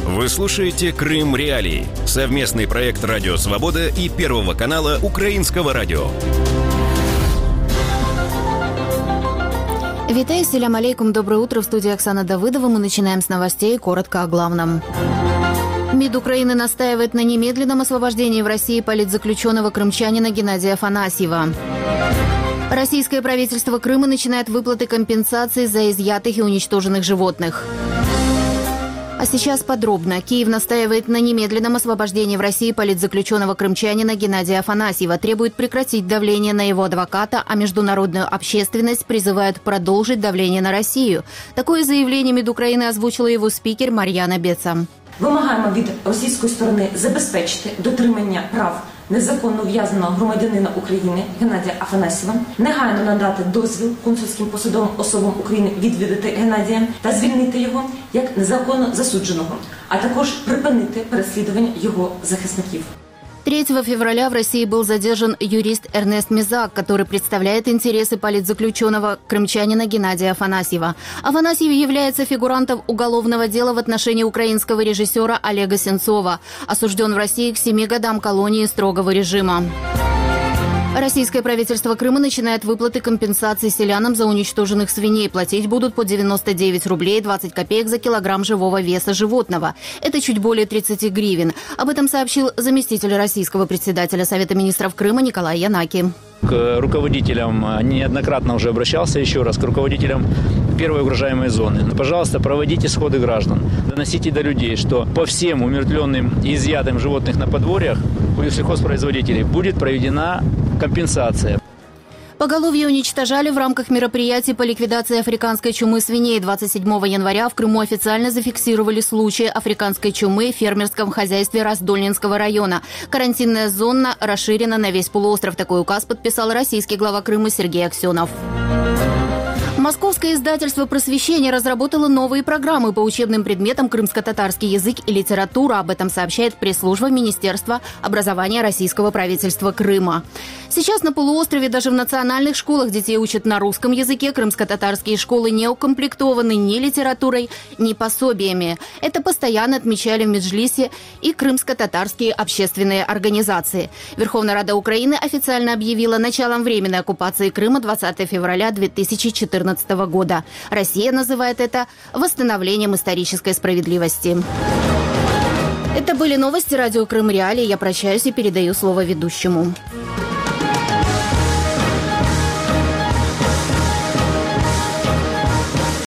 Вы слушаете «Крым Реалии» – совместный проект «Радио Свобода» и Первого канала Украинского радио. Витаю, селям алейкум, доброе утро. В студии Оксана Давыдова. Мы начинаем с новостей, коротко о главном. МИД Украины настаивает на немедленном освобождении в России политзаключенного крымчанина Геннадия Афанасьева. Российское правительство Крыма начинает выплаты компенсации за изъятых и уничтоженных животных. А сейчас подробно. Киев настаивает на немедленном освобождении в России политзаключенного крымчанина Геннадия Афанасьева, требует прекратить давление на его адвоката, а международную общественность призывает продолжить давление на Россию. Такое заявление МИД Украины озвучила его спикер Мар'яна Беца. Вимагаємо від російської сторони забезпечити дотримання прав незаконно ув'язненого громадянина України Геннадія Афанасьєва, негайно надати дозвіл консульським посадовим особам України відвідати Геннадія та звільнити його як незаконно засудженого, а також припинити переслідування його захисників. 3 февраля в России был задержан юрист Эрнест Мезак, который представляет интересы политзаключенного крымчанина Геннадия Афанасьева. Афанасьев является фигурантом уголовного дела в отношении украинского режиссера Олега Сенцова. Осужден в России к 7 годам колонии строгого режима. Российское правительство Крыма начинает выплаты компенсаций селянам за уничтоженных свиней. Платить будут по 99 рублей 20 копеек за килограмм живого веса животного. Это чуть более 30 гривен. Об этом сообщил заместитель российского председателя Совета министров Крыма Николай Янаки. К руководителям, неоднократно уже обращался еще раз, к руководителям первой угрожаемой зоны. Пожалуйста, проводите сходы граждан. Доносите до людей, что по всем умертвленным и изъятым животных на подворьях у сельхозпроизводителей будет проведена компенсация. Поголовье уничтожали в рамках мероприятий по ликвидации африканской чумы свиней. 27 января в Крыму официально зафиксировали случаи африканской чумы в фермерском хозяйстве Раздольнинского района. Карантинная зона расширена на весь полуостров. Такой указ подписал российский глава Крыма Сергей Аксенов. Московское издательство «Просвещение» разработало новые программы по учебным предметам крымско-татарский язык и литература. Об этом сообщает пресс-служба Министерства образования российского правительства Крыма. Сейчас на полуострове даже в национальных школах детей учат на русском языке. Крымско-татарские школы не укомплектованы ни литературой, ни пособиями. Это постоянно отмечали в Меджлисе и крымско-татарские общественные организации. Верховная Рада Украины официально объявила началом временной оккупации Крыма 20 февраля 2014 года. Россия называет это восстановлением исторической справедливости. Это были новости радио «Крым Реалии». Я прощаюсь и передаю слово ведущему.